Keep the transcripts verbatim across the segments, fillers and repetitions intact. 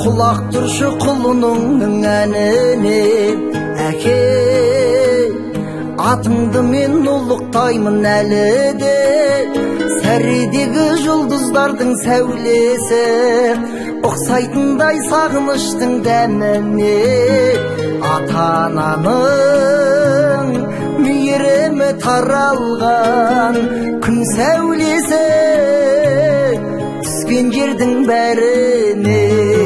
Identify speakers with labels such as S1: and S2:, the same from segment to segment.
S1: құлақ тұршы құлының әніне. Әке, атыңды мен ұлықтаймын әлі де, сәредегі жұлдыздардың сәулесі ұқсайтындай сағыныштың дәміне. Ата-ананың мейірімі таралған күн сәулесі түскен жердің бәріне.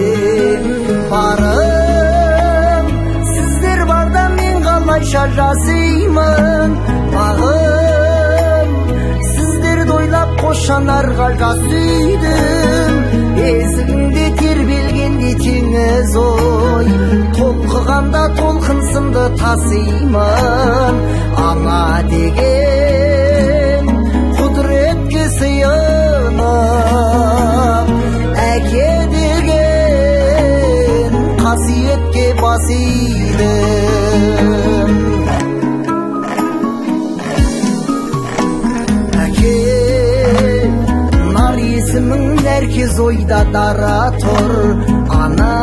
S1: Барым, сіздер барда мен қалайша жасаймын. Бағым, сіздерді ойлап қошанарға жас үйдім. Есігінде тербелгенде теңіз ой, толқығанда толқынсынды тасимын. Ана деген құдіретке сыйынып, әке деген қасиетке бас идім. Әке, нар есімің әркез ойда дара тұр. Ана,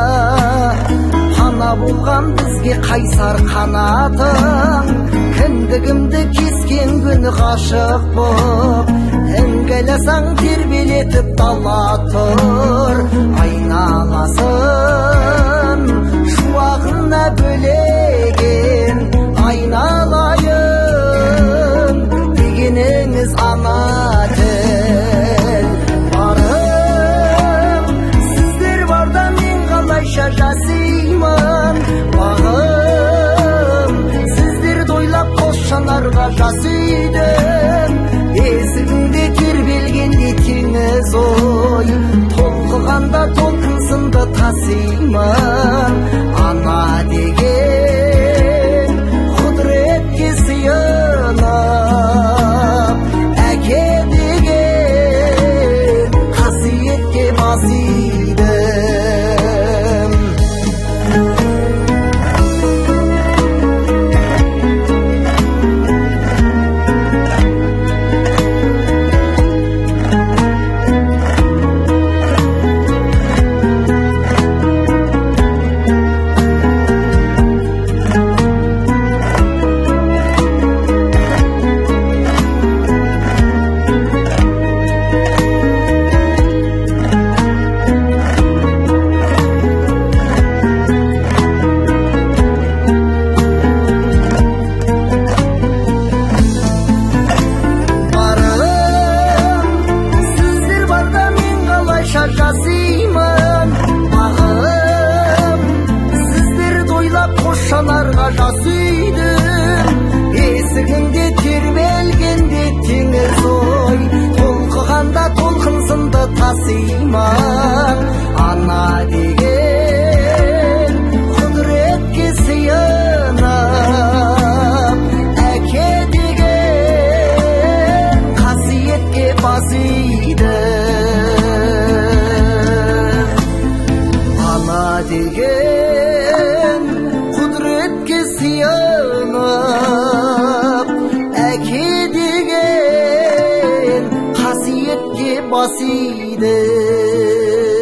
S1: пана болған бізге қайсар қанатың, кіндігімді кескен күні ғашық боп, іңгәласаң тербелетіп дала тұр. Айналасын шуағына бөлеген, айналайын дегеніңіз ана тіл. Барым, сіздер барда мен қалайша жасаймын. Бағым, сіздерді ойлап қошанарға жас үйдім. Есігінде тербелгенде теңіз ой, толқығанда толқынсынды тасимын. Ана деген құдіретке сыйынып, әке деген қасиетке бас идім. Қошанарға жас үйдім. Есігінде тербелгенде теңіз ой, толқығанда толқынсынды тасимын. Ана деген құдіретке сыйынып, әке деген қасиетке бас идім. Ана деген құдіретке сыйынып, әке деген қасиетке бас идім.